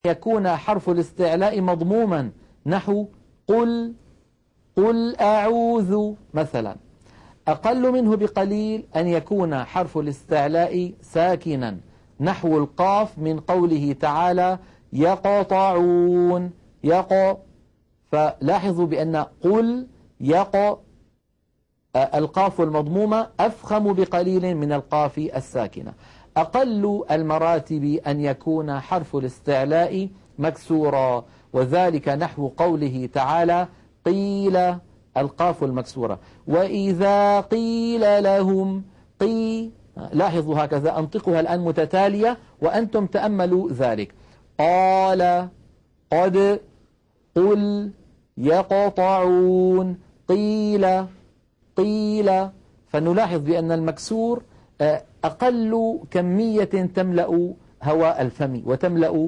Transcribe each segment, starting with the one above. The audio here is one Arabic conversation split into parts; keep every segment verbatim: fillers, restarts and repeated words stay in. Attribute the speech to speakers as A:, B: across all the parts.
A: يكون حرف الاستعلاء مضموما نحو قل قل أعوذ مثلا. أقل منه بقليل أن يكون حرف الاستعلاء ساكنا نحو القاف من قوله تعالى يقطعون يق. فلاحظوا بأن قل يق القاف المضمومة أفخم بقليل من القاف الساكنة. أقل المراتب أن يكون حرف الاستعلاء مكسورا، وذلك نحو قوله تعالى قيل القاف المكسورة وإذا قيل لهم قي. لاحظوا هكذا أنطقها الآن متتالية وأنتم تأملوا ذلك. قال قد قل يقطعون قيل قيل. فنلاحظ بأن المكسور أقل كمية تملأ هواء الفم وتملأ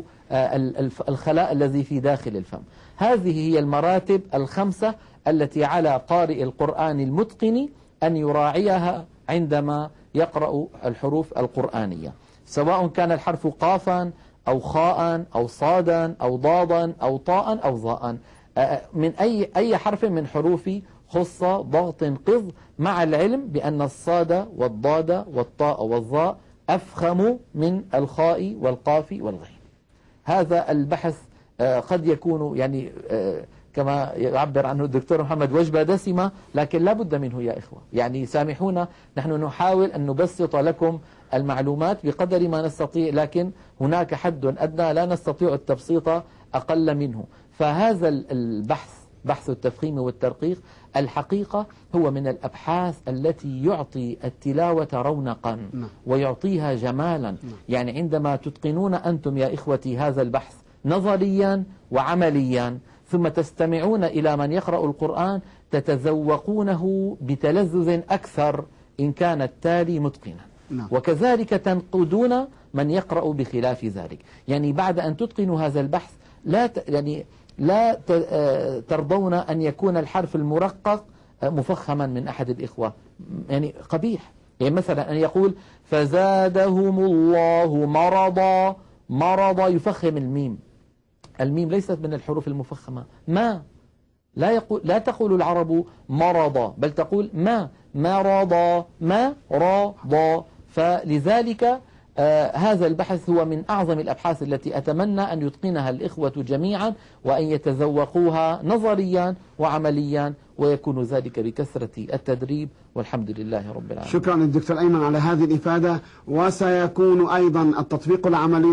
A: الخلاء الذي في داخل الفم. هذه هي المراتب الخمسة التي على قارئ القرآن المتقن أن يراعيها عندما يقرأ الحروف القرآنية، سواء كان الحرف قافا أو خاء أو صادا أو ضادا أو طاء أو ظاء، من أي أي حرف من حروف خص ضغط قض، مع العلم بأن الصاد والضاد والطاء والظاء أفخم من الخاء والقاف والغين. هذا البحث قد يكون يعني كما يعبر عنه الدكتور محمد وجبة دسمة، لكن لا بد منه يا إخوة. يعني سامحونا، نحن نحاول أن نبسط لكم المعلومات بقدر ما نستطيع، لكن هناك حد أدنى لا نستطيع التبسيط أقل منه. فهذا البحث بحث التفخيم والترقيق الحقيقة هو من الأبحاث التي يعطي التلاوة رونقا ويعطيها جمالا. يعني عندما تتقنون أنتم يا إخوتي هذا البحث نظريا وعمليا، ثم تستمعون إلى من يقرأ القرآن، تتذوقونه بتلذذ أكثر إن كان التالي متقنا، وكذلك تنقدون من يقرأ بخلاف ذلك. يعني بعد أن تتقنوا هذا البحث لا ت... يعني لا ترضون أن يكون الحرف المرقق مفخما من أحد الإخوة، يعني قبيح. يعني مثلا أن يقول فزادهم الله مرضا، مرضا يفخم الميم. الميم ليست من الحروف المفخمة. ما لا يقول لا تقول العرب مرضا، بل تقول ما مرضا ما راضا. فلذلك آه هذا البحث هو من أعظم الأبحاث التي أتمنى أن يتقنها الإخوة جميعا، وأن يتذوقوها نظريا وعمليا، ويكون ذلك بكثرة التدريب، والحمد لله رب العالمين.
B: شكرا للدكتور أيمن على هذه الإفادة، وسيكون أيضا التطبيق العملي